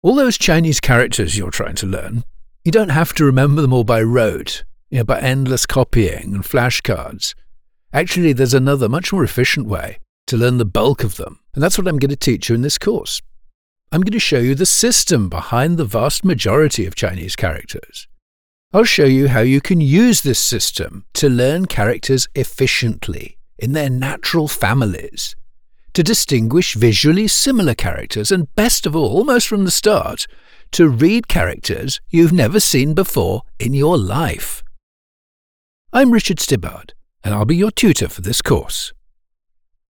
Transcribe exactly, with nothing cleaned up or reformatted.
All those Chinese characters you're trying to learn, you don't have to remember them all by rote, you know, by endless copying and flashcards. Actually, there's another, much more efficient way to learn the bulk of them, and that's what I'm going to teach you in this course. I'm going to show you the system behind the vast majority of Chinese characters. I'll show you how you can use this system to learn characters efficiently in their natural families, to distinguish visually similar characters, and best of all, almost from the start, to read characters you've never seen before in your life. I'm Richard Stibbard, and I'll be your tutor for this course.